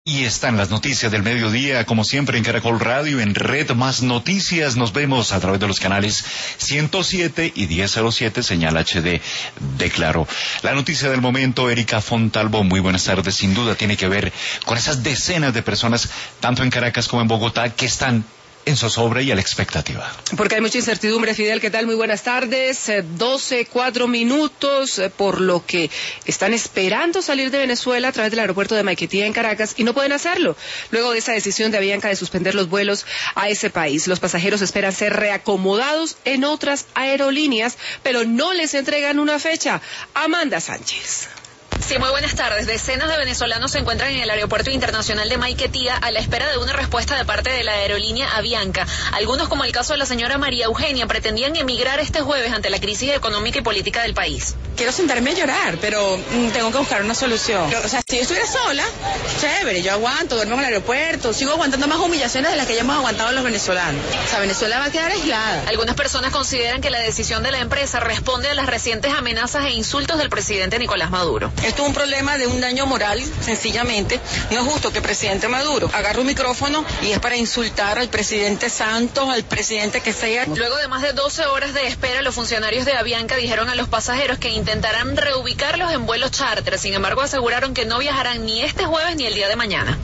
Y están las noticias del mediodía, como siempre en Caracol Radio, en Red Más Noticias. Nos vemos a través de los canales 107 y 1007, señal HD de Claro. La noticia del momento, Erika Fontalvo, muy buenas tardes. Sin duda tiene que ver con esas decenas de personas, tanto en Caracas como en Bogotá, que están en zozobra y a la expectativa. Porque hay mucha incertidumbre. Fidel, ¿qué tal? Muy buenas tardes. 12:04, por lo que están esperando salir de Venezuela a través del aeropuerto de Maiquetía en Caracas y no pueden hacerlo, luego de esa decisión de Avianca de suspender los vuelos a ese país. Los pasajeros esperan ser reacomodados en otras aerolíneas, pero no les entregan una fecha. Amanda Sánchez. Sí, muy buenas tardes. Decenas de venezolanos se encuentran en el Aeropuerto Internacional de Maiquetía a la espera de una respuesta de parte de la aerolínea Avianca. Algunos, como el caso de la señora María Eugenia, pretendían emigrar este jueves ante la crisis económica y política del país. Quiero sentarme a llorar, pero tengo que buscar una solución. O sea, si yo estuviera sola, chévere, yo aguanto, duermo en el aeropuerto, sigo aguantando más humillaciones de las que ya hemos aguantado los venezolanos. O sea, Venezuela va a quedar aislada. Algunas personas consideran que la decisión de la empresa responde a las recientes amenazas e insultos del presidente Nicolás Maduro. Esto es un problema de un daño moral, sencillamente. No es justo que el presidente Maduro agarre un micrófono y es para insultar al presidente Santos, al presidente que sea. Luego de más de 12 horas de espera, los funcionarios de Avianca dijeron a los pasajeros que intentarán reubicarlos en vuelos charter. Sin embargo, aseguraron que no viajarán ni este jueves ni el día de mañana.